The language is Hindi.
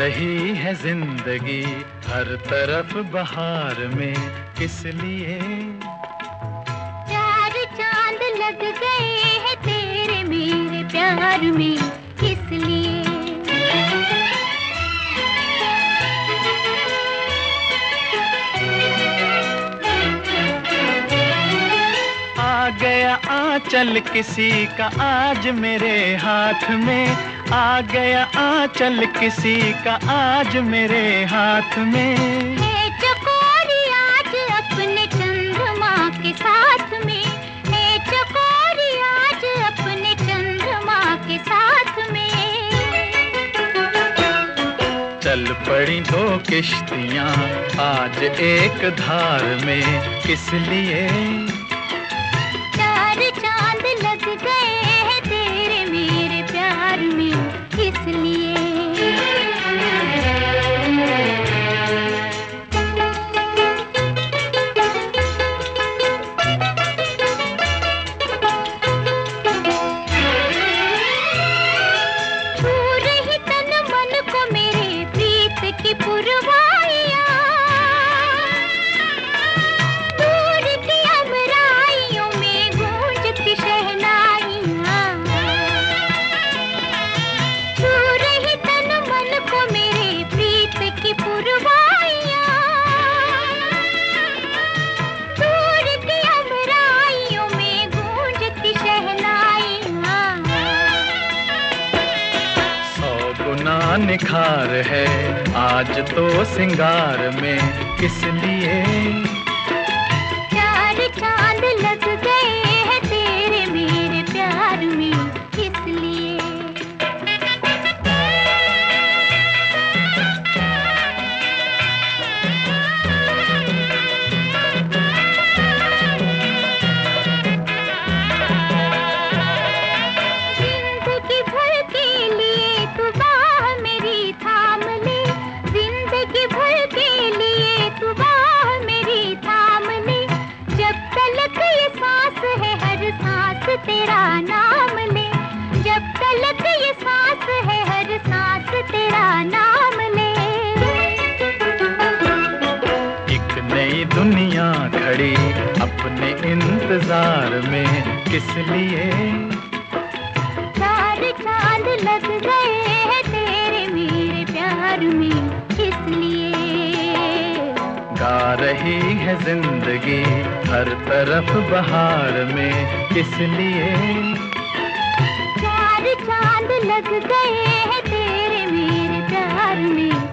रही है जिंदगी हर तरफ बहार में, किस लिए? चार चांद लग गए हैं तेरे मेरे प्यार में, किस लिए? आ गया आंचल किसी का आज मेरे हाथ में, आ गया आंचल किसी का आज मेरे हाथ में। है चकोरी आज अपने चंद्रमा के साथ में, है चकोरी आज अपने चंद्रमा के साथ में। चल पड़ी दो किश्तियां आज एक धार में, किस लिए? चांद लग गए हैं तेरे मेरे प्यार में, किस लिए? छू रही तन मन को मेरे प्रीत की पुरवाइयां, दूर की अमराइयों में गूंजती शहनाइयां। छू रही तन मन को मेरे प्रीत की पुरवाइयां, दूर की अमराइयों में गूंजती शहनाइयां। सौ गुना निखार है आज तो सिंगार में, किस लिए? चार चांद लग गए हैं तेरे मेरे प्यार में, किस लिए? जिंदगी भर के लिए तू बाह मेरी थाम ले, जिंदगी भर के लिए तू बाह मेरी थाम ले। जब तलक ये सांस है हर सांस तेरा नाम ले, जब तलक ये सांस है हर सांस तेरा नाम ले। एक नई दुनिया खड़ी अपने इंतजार में, किस लिए? चार चांद लग गए हैं तेरे मेरे प्यार में, किस लिए? गा रही है जिंदगी हर तरफ बहार में, किस लिए? चार चांद लग गए हैं तेरे मेरे प्यार में,